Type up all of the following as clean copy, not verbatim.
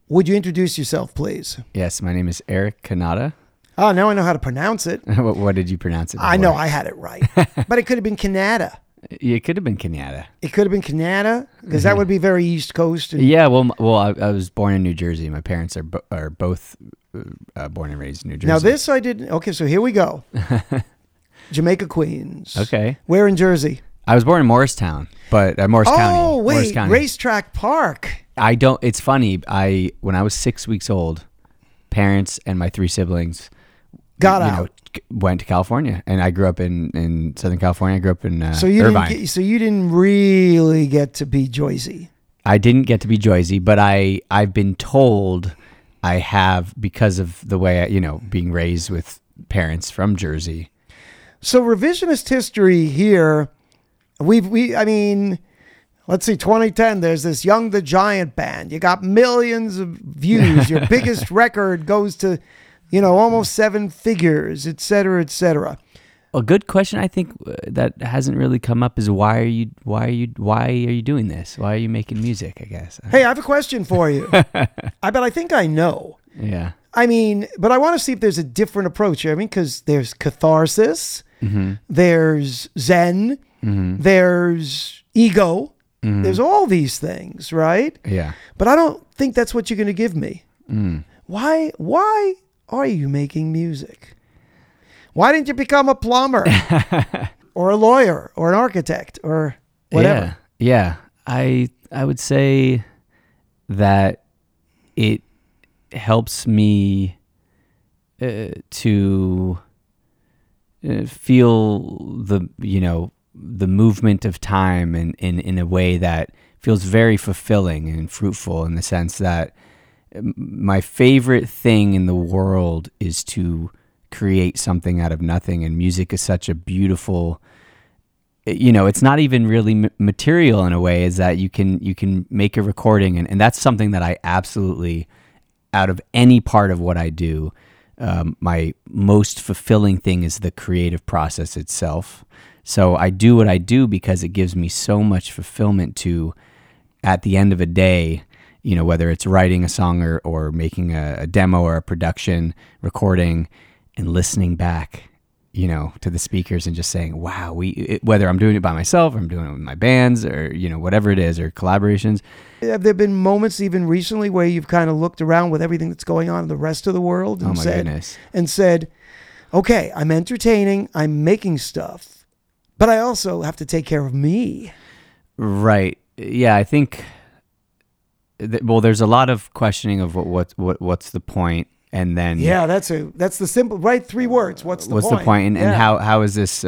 Would you introduce yourself, please? Yes, my name is Eric Kanata. Oh, now I know how to pronounce it. What did you pronounce it before? I know I had it right. But it could have been Canada. It could have been Kanata. It could have been Canada, because that would be very East Coast. And Yeah, well, I was born in New Jersey. My parents are both born and raised in New Jersey. Now this I didn't. Okay, so here we go. Jamaica, Queens. Okay. Where in Jersey? I was born in Morristown, but Morris County. Oh, Morris wait, County. Racetrack Park. It's funny. When I was 6 weeks old, parents and my 3 siblings Got out. went to California, and I grew up in Southern California. I grew up in So you Irvine. you didn't really get to be Joycey. I didn't get to be Joycey, but I've been told I have, because of the way being raised with parents from Jersey. So revisionist history here, I mean, let's see, 2010, there's this Young the Giant band. You got millions of views. Your biggest record goes to, almost 7 figures, et cetera, et cetera. A good question, I think, that hasn't really come up is why are you doing this? Why are you making music, I guess? Hey, I have a question for you. I think I know. Yeah. I mean, but I want to see if there's a different approach here. I mean, because there's catharsis, there's Zen, there's ego, there's all these things, right? Yeah. But I don't think that's what you're going to give me. Why are you making music? Why didn't you become a plumber or a lawyer or an architect or whatever? Yeah. I would say that it helps me to feel the movement of time in a way that feels very fulfilling and fruitful, in the sense that my favorite thing in the world is to create something out of nothing, and music is such a beautiful, it's not even really material in a way, is that you can make a recording, and that's something that I absolutely, out of any part of what I do, my most fulfilling thing is the creative process itself. So I do what I do because it gives me so much fulfillment to, at the end of a day, whether it's writing a song or making a demo or a production recording, and listening back, to the speakers and just saying, wow, whether I'm doing it by myself or I'm doing it with my bands or, whatever it is, or collaborations. Have there been moments even recently where you've kind of looked around with everything that's going on in the rest of the world and said, okay, I'm entertaining, I'm making stuff, but I also have to take care of me. Right. Yeah, I think, there's a lot of questioning of what's the point. And then that's the simple, right? 3 words. What's the point? And how is this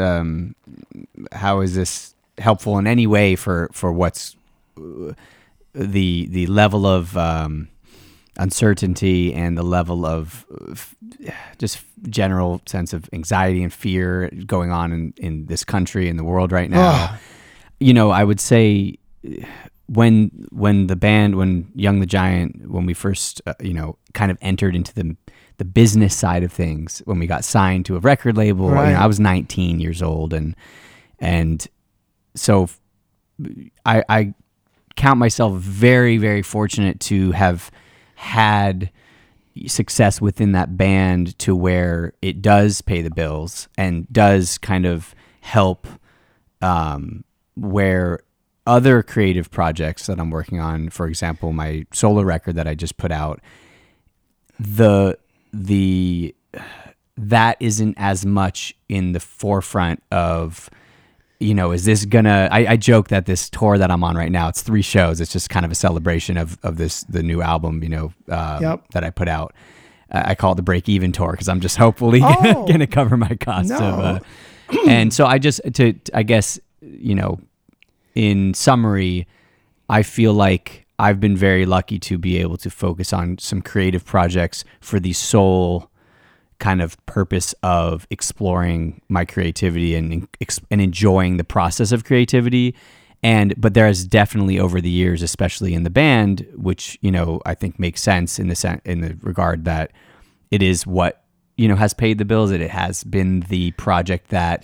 helpful in any way for what's the level of uncertainty and the level of just general sense of anxiety and fear going on in this country, in the world right now. I would say when Young the Giant, when we first, kind of entered into the business side of things, when we got signed to a record label, right. I was 19 years old. And so I count myself very, very fortunate to have had success within that band to where it does pay the bills and does kind of help, where other creative projects that I'm working on, for example, my solo record that I just put out, that isn't as much in the forefront of, is this gonna, I joke that this tour that I'm on right now, it's 3 shows. It's just kind of a celebration of the new album, that I put out. I call it the Break Even Tour, because I'm just hopefully gonna cover my costs. And so I guess, in summary, I feel like I've been very lucky to be able to focus on some creative projects for the sole kind of purpose of exploring my creativity and enjoying the process of creativity. But there has definitely over the years, especially in the band, which, I think makes sense in the regard that it is what, has paid the bills. It has been the project that,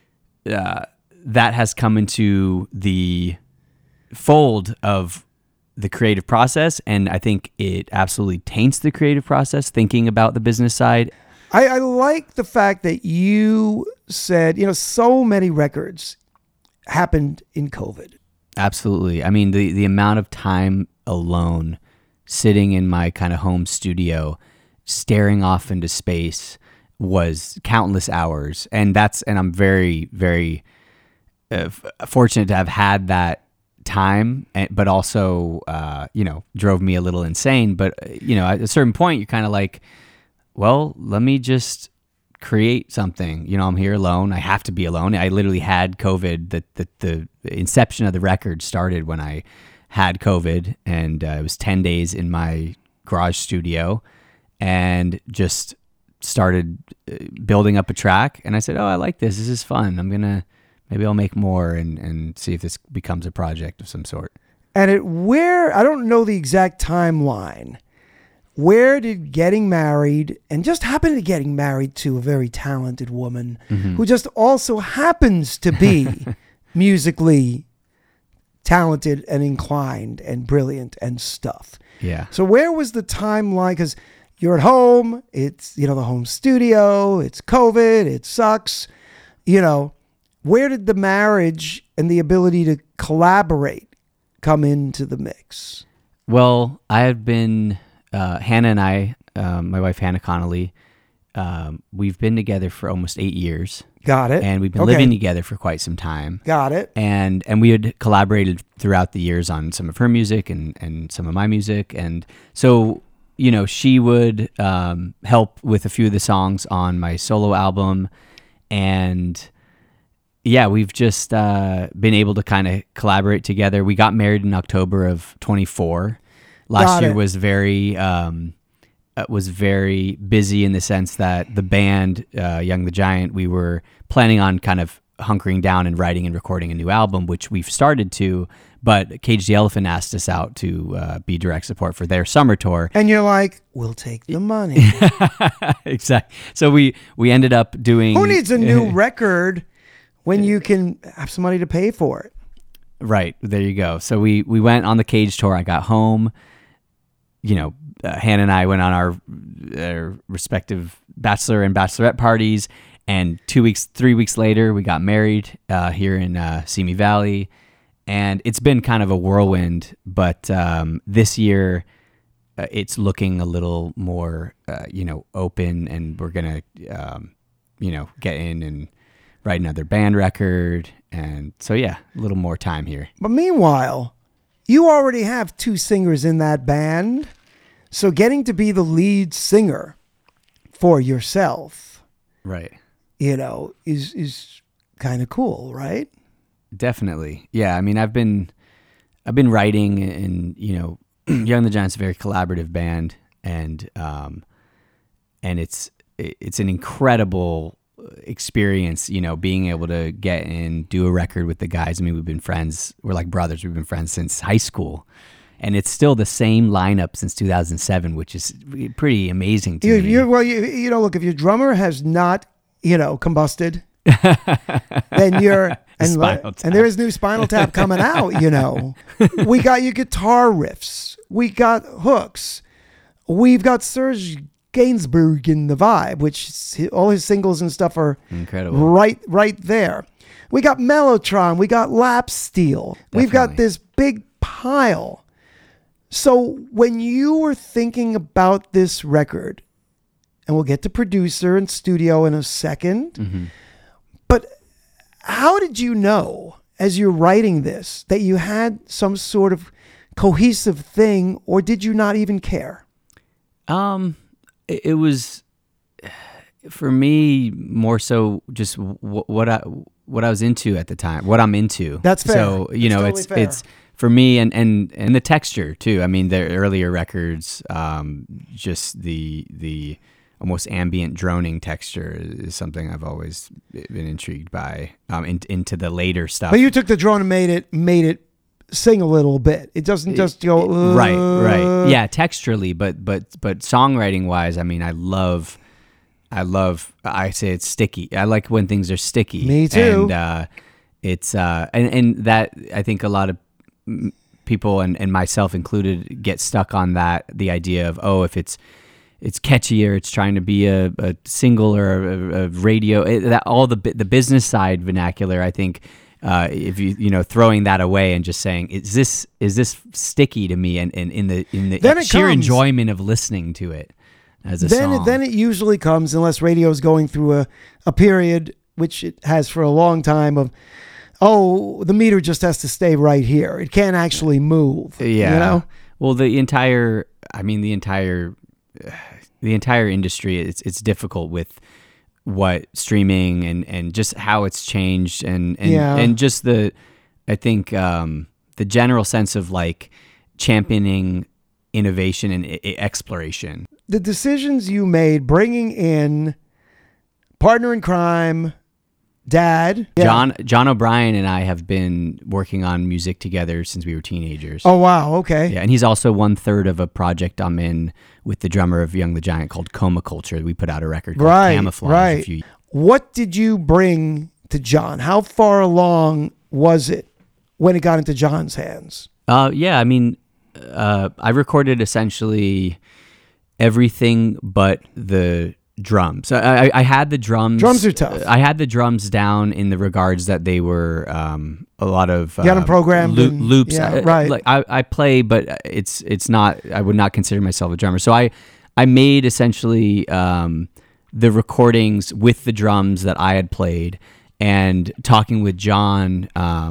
that has come into the fold of the creative process, and I think it absolutely taints the creative process thinking about the business side. I like the fact that you said, so many records happened in COVID. Absolutely. I mean, the amount of time alone sitting in my kind of home studio, staring off into space was countless hours. And I'm very, very fortunate to have had that time, but also, drove me a little insane. But, at a certain point, you're kind of like, well, let me just create something. I'm here alone. I have to be alone. I literally had COVID. The inception of the record started when I had COVID, and it was 10 days in my garage studio and just started building up a track. And I said, oh, I like this. This is fun. Maybe I'll make more and see if this becomes a project of some sort. And I don't know the exact timeline. Where did getting married, and just happened to getting married to a very talented woman who just also happens to be musically talented and inclined and brilliant and stuff. Yeah. So where was the timeline? Because you're at home, it's, the home studio, it's COVID, it sucks. Where did the marriage and the ability to collaborate come into the mix? Well, I have been... Hannah and I, my wife Hannah Connolly, we've been together for almost 8 years. Got it. And we've been living together for quite some time. Got it. And we had collaborated throughout the years on some of her music and some of my music. And so, she would help with a few of the songs on my solo album. And yeah, we've just been able to kind of collaborate together. We got married in October of 24. Last year was very busy in the sense that the band, Young the Giant, we were planning on kind of hunkering down and writing and recording a new album, which we've started to, but Cage the Elephant asked us out to be direct support for their summer tour. And you're like, we'll take the money. Exactly. So we ended up doing... Who needs a new record when you can have some money to pay for it? Right. There you go. So we went on the Cage tour. I got home. Hannah and I went on our respective bachelor and bachelorette parties, and 3 weeks later, we got married here in Simi Valley, and it's been kind of a whirlwind. But this year, it's looking a little more, open, and we're gonna, get in and write another band record, and so yeah, a little more time here. But meanwhile, you already have 2 singers in that band. So getting to be the lead singer for yourself, right, is kind of cool, right? Definitely. Yeah. I mean, I've been writing, and, Young the Giant's a very collaborative band, and it's an incredible experience, being able to get in, do a record with the guys. I mean, we've been friends. We're like brothers. We've been friends since high school, and it's still the same lineup since 2007, which is pretty amazing to me. Look, if your drummer has not, combusted, then you're and there is new Spinal Tap coming out. We got your guitar riffs, we got hooks, we've got Serge Gainsbourg in the vibe, which all his singles and stuff are incredible. Right there. We got Mellotron, we got Lap Steel. Definitely. We've got this big pile. So when you were thinking about this record, and we'll get to producer and studio in a second, but how did you know as you're writing this that you had some sort of cohesive thing, or did you not even care? It was, for me, more so just what I was into at the time, what I'm into. That's fair. So, it's for me, and the texture too. I mean, the earlier records, just the almost ambient droning texture is something I've always been intrigued by. Into the later stuff. But you took the drone and made it sing a little bit. It doesn't just go right. Yeah, texturally, but songwriting wise, I mean, I say it's sticky. I like when things are sticky. Me too. And it's and that I think a lot of people and myself included get stuck on that, the idea of, oh, if it's catchy or it's trying to be a single or a radio, that all the business side vernacular, I think, if you throwing that away and just saying, is this sticky to me, and in the sheer enjoyment of listening to it as a song. Then it usually comes, unless radio is going through a period, which it has for a long time, of, oh, the meter just has to stay right here. It can't actually move. Yeah. You know? Well, the entire industry, it's difficult with what streaming and just how it's changed and just I think the general sense of like championing innovation and exploration. The decisions you made, bringing in partner in crime, Dad. Yeah. John O'Brien and I have been working on music together since we were teenagers. Oh, wow. Okay. Yeah, and he's also 1/3 of a project I'm in with the drummer of Young the Giant called Coma Culture. We put out a record called Camouflage. Right. What did you bring to John? How far along was it when it got into John's hands? Yeah, I mean, I recorded essentially everything but the drums. I had the drums. Drums are tough. I had the drums down in the regards that they were a lot of you got them programmed loops. Yeah, right. Like I play, but it's not. I would not consider myself a drummer. So I made essentially the recordings with the drums that I had played, and talking with John.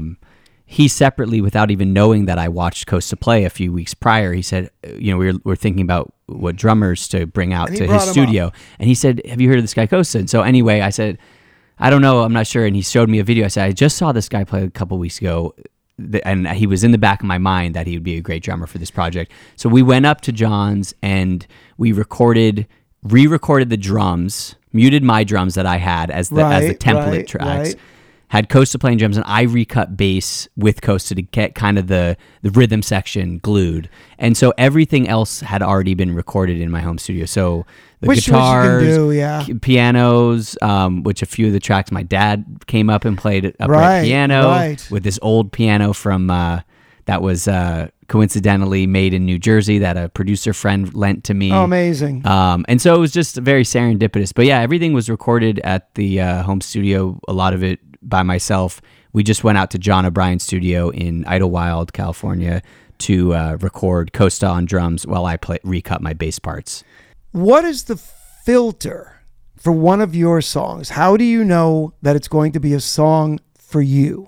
He separately, without even knowing that I watched Costa play a few weeks prior, he said, we're thinking about what drummers to bring out to his studio. And he said, have you heard of this guy Costa? And so anyway, I said, I don't know, I'm not sure. And he showed me a video. I said, I just saw this guy play a couple weeks ago, and he was in the back of my mind that he would be a great drummer for this project. So we went up to John's and we re-recorded the drums, muted my drums that I had as the template tracks. Right. Had Costa playing drums, and I recut bass with Costa to get kind of the rhythm section glued. And so everything else had already been recorded in my home studio. So the guitars, pianos, which a few of the tracks, my dad came up and played upright piano with this old piano from that was coincidentally made in New Jersey that a producer friend lent to me. Oh, amazing. And so it was just very serendipitous. But yeah, everything was recorded at the home studio, a lot of it by myself. We just went out to John O'Brien's studio in Idlewild, California to record Costa on drums while I recut my bass parts. What is the filter for one of your songs? How do you know that it's going to be a song for you?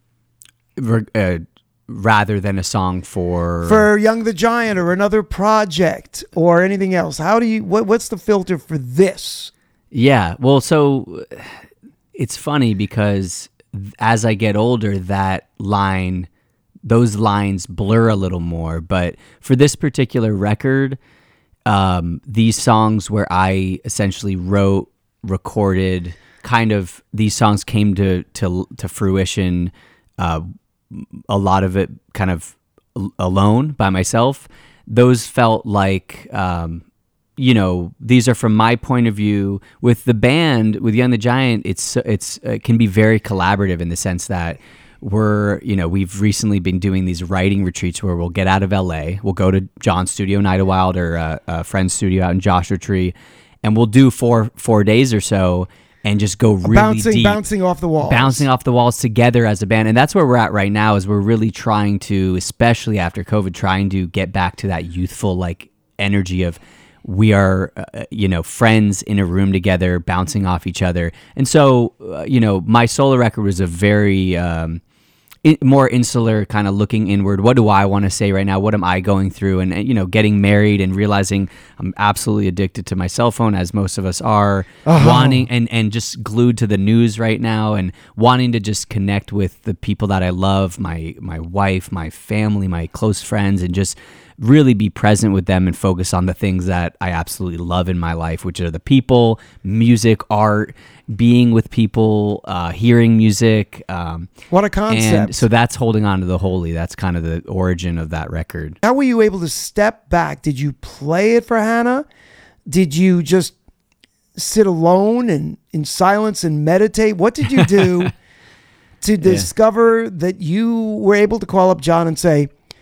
Rather than a song for Young the Giant or another project or anything else. How do you what's the filter for this? Yeah, well, so it's funny because as I get older, those lines blur a little more. But for this particular record, these songs where I essentially wrote, recorded, kind of these songs came to fruition. A lot of it kind of alone by myself. Those felt like, these are from my point of view. With the band, with Young the Giant, it can be very collaborative in the sense that we've recently been doing these writing retreats where we'll get out of LA, we'll go to John's studio in Idlewild or a friend's studio out in Joshua Tree, and we'll do four days or so and just go really deep. Bouncing off the walls together as a band. And that's where we're at right now, is we're really trying to, especially after COVID, trying to get back to that youthful like energy of we are, friends in a room together, bouncing off each other. And so, my solo record was a very more insular, kind of looking inward. What do I want to say right now? What am I going through? And getting married and realizing I'm absolutely addicted to my cell phone, as most of us are, wanting and just glued to the news right now, and wanting to just connect with the people that I love, my wife, my family, my close friends, and just really be present with them and focus on the things that I absolutely love in my life, which are the people, music, art, being with people, hearing music. What a concept. And so that's holding on to the holy. That's kind of the origin of that record. How were you able to step back? Did you play it for Hannah? Did you just sit alone and in silence and meditate? What did you do to discover that you were able to call up John and say,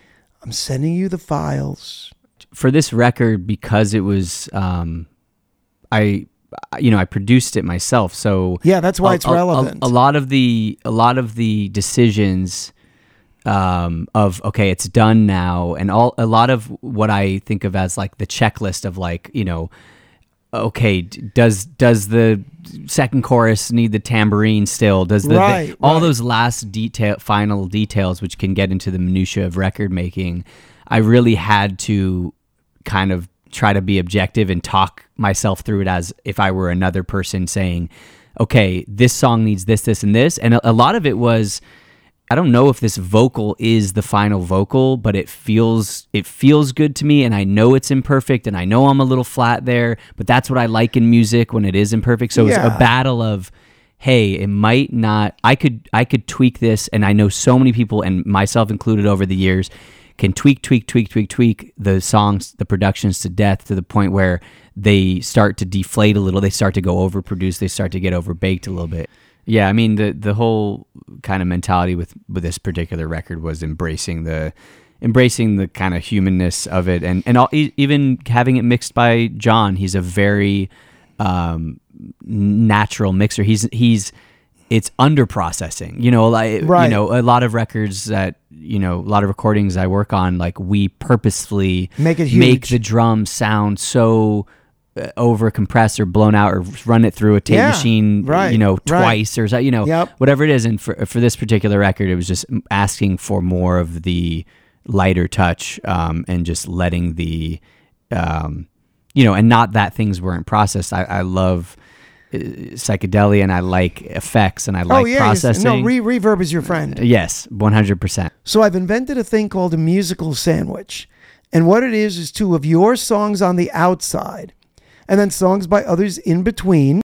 I'm sending you the files. For this record, because it was, I produced it myself. So yeah, that's why it's relevant. A lot of the decisions of, okay, it's done now, and a lot of what I think of as like the checklist of like, okay, does the second chorus need the tambourine still? Does all those last final details, which can get into the minutia of record making, I really had to kind of try to be objective and talk myself through it as if I were another person saying, okay, this song needs this, this, and this. And a lot of it was, I don't know if this vocal is the final vocal, but it feels good to me, and I know it's imperfect, and I know I'm a little flat there, but that's what I like in music when it is imperfect. So it's a battle of, hey, it might not, I could tweak this, and I know so many people, and myself included over the years, can tweak the songs, the productions to death, to the point where they start to deflate a little, they start to go overproduced, they start to get overbaked a little bit. Yeah, I mean, the whole kind of mentality with this particular record was embracing the kind of humanness of it, and even having it mixed by John. He's a very natural mixer. It's under processing, a lot of records that, a lot of recordings I work on, like we purposefully make the drums sound so over compressed or blown out, or run it through a tape machine, twice or whatever it is. And for this particular record, it was just asking for more of the lighter touch, and just letting the, and not that things weren't processed. I love psychedelia, and I like effects, and I like processing. No, reverb is your friend. Yes, 100%. So I've invented a thing called a musical sandwich. And what it is two of your songs on the outside, and then songs by others in between.